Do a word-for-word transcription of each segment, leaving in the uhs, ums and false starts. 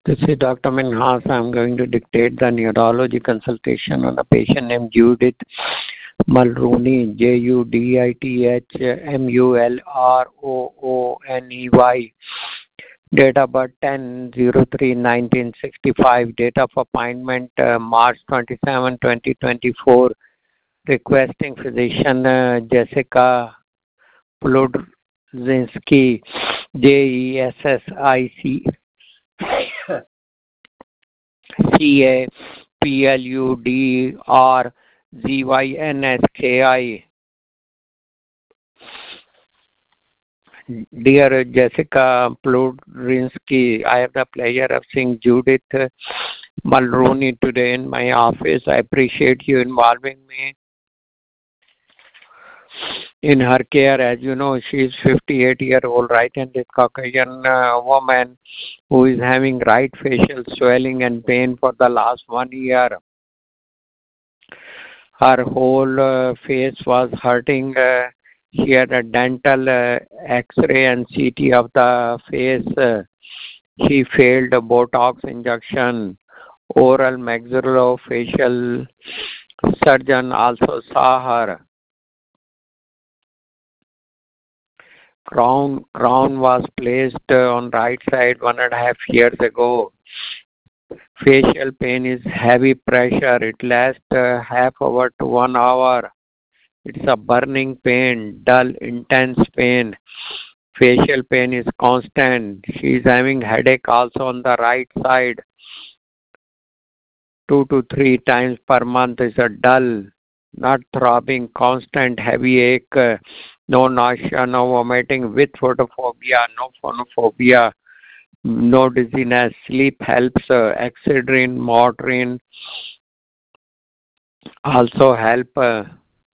This is Doctor Minhas. I'm going to dictate the neurology consultation on a patient named Judith Mulrooney, J U D I T H M U L R O O N E Y. Date of birth ten oh three nineteen sixty-five. Date of appointment uh, March twenty-seventh, twenty twenty-four. Requesting physician uh, Jessica Plodzinski, J E S S I C C A P L U D R Z Y N S K I. Dear Jessica Plodzinski, I have the pleasure of seeing Judith Mulrooney today in my office. I appreciate you involving me in her care. As you know, she is fifty-eight year old right-handed Caucasian uh, woman who is having right facial swelling and pain for the last one year. Her whole uh, face was hurting. Uh, she had a dental uh, X-ray and C T of the face. Uh, she failed a Botox injection. Oral maxillofacial surgeon also saw her. Crown crown was placed uh, on right side one and a half years ago. Facial pain is heavy pressure. It lasts uh, half hour to one hour. It's a burning pain, dull, intense pain. Facial pain is constant. She is having headache also on the right side. Two to three times per month is a dull, not throbbing, constant heavy ache. Uh, no nausea, no vomiting, with photophobia, no phonophobia, no dizziness. Sleep helps. Uh, Excedrin, Motrin also help. Uh,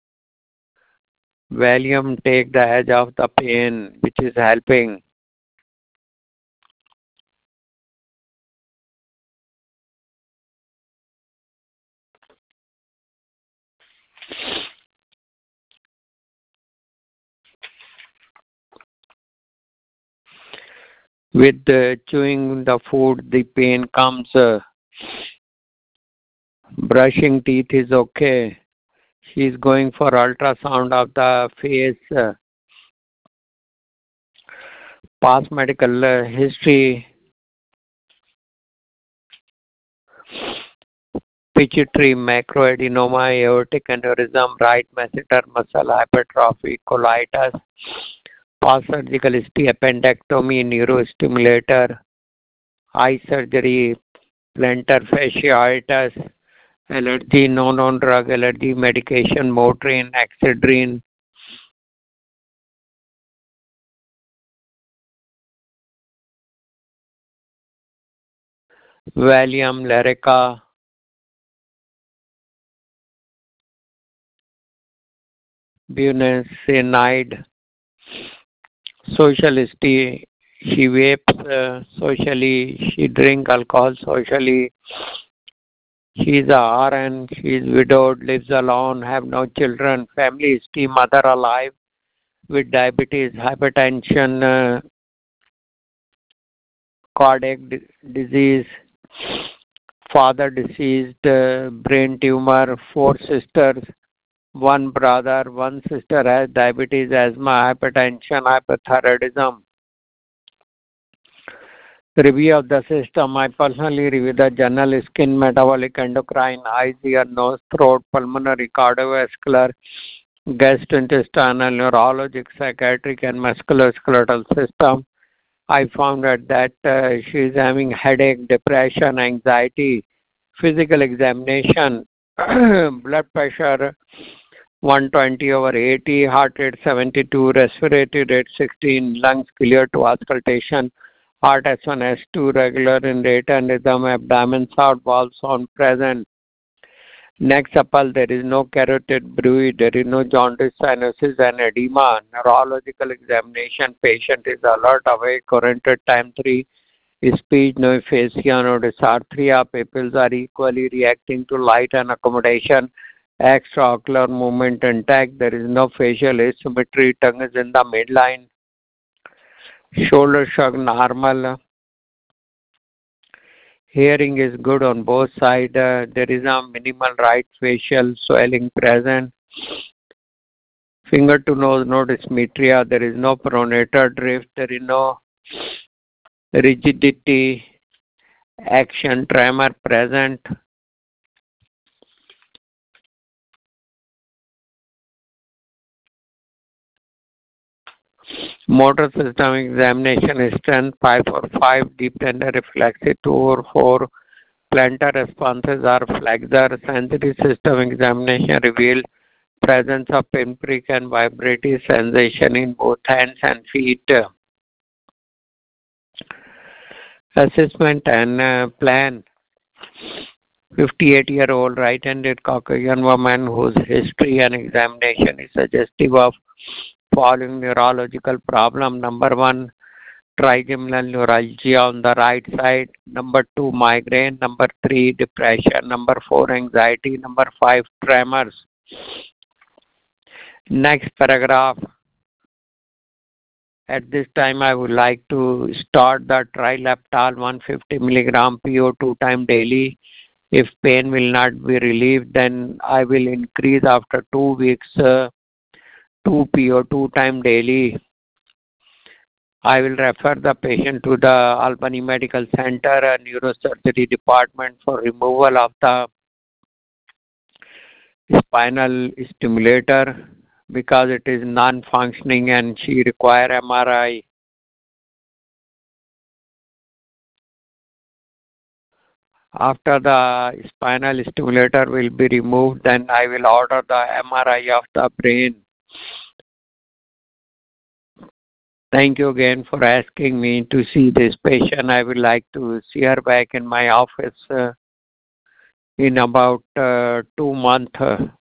Valium take the edge of the pain, which is helping. With uh, chewing the food, the pain comes. Uh, brushing teeth is okay. She is going for ultrasound of the face. Uh, past medical uh, history. Pituitary macroadenoma, aortic aneurysm, right masseter muscle hypertrophy, colitis. Past surgical history, appendectomy, neurostimulator, eye surgery, plantar fasciitis, allergy, non-on drug allergy medication, Motrin, Excedrin. Valium, Lyrica. Bunecenide. Social history, she vapes uh, socially, she drink alcohol socially. She is a R N, she is widowed, lives alone, have no children. Family history, mother alive with diabetes, hypertension, uh, cardiac d- disease, father deceased, uh, brain tumor, four sisters, one brother, one sister has diabetes, asthma, hypertension, hypothyroidism. Review of the system. I personally review the journal skin, metabolic, endocrine, eyes, ear, nose, throat, pulmonary, cardiovascular, gastrointestinal, neurologic, psychiatric, and musculoskeletal system. I found out that uh, she is having headache, depression, anxiety, physical examination, blood pressure one twenty over eighty, heart rate seventy-two, respiratory rate sixteen, lungs clear to auscultation, heart S one, S two regular in rate and rhythm, abdomen sound, valve sound present. Next supple, there is no carotid bruit, there is no jaundice, cyanosis and edema. Neurological examination, patient is alert, awake, oriented, time three, speech, no aphasia, no dysarthria, pupils are equally reacting to light and accommodation, extraocular movement intact, there is no facial asymmetry, tongue is in the midline, shoulder shrug normal, Hearing is good on both sides. Uh, there is a minimal right facial swelling present. Finger to nose, no dysmetria. There is no pronator drift. There is no rigidity, action, tremor present. Motor system examination is strength five or five, deep tender reflexive two or four. Plantar responses are flexor. Sensory system examination revealed presence of pinprick and vibratory sensation in both hands and feet. Assessment and uh, plan. fifty-eight-year-old right-handed Caucasian woman whose history and examination is suggestive of following neurological problem. Number one, trigeminal neuralgia on the right side. Number two, migraine. Number three, depression. Number four, anxiety. Number five, tremors. Next paragraph. At this time, I would like to start the trileptal one hundred fifty milligram P O two time daily. If pain will not be relieved, then I will increase after two weeks uh, two P O two time daily. I will refer the patient to the Albany Medical Center, a neurosurgery department for removal of the spinal stimulator because it is non-functioning and she require M R I. After the spinal stimulator will be removed, then I will order the M R I of the brain. Thank you again for asking me to see this patient. I would like to see her back in my office uh, in about uh, two months. Uh,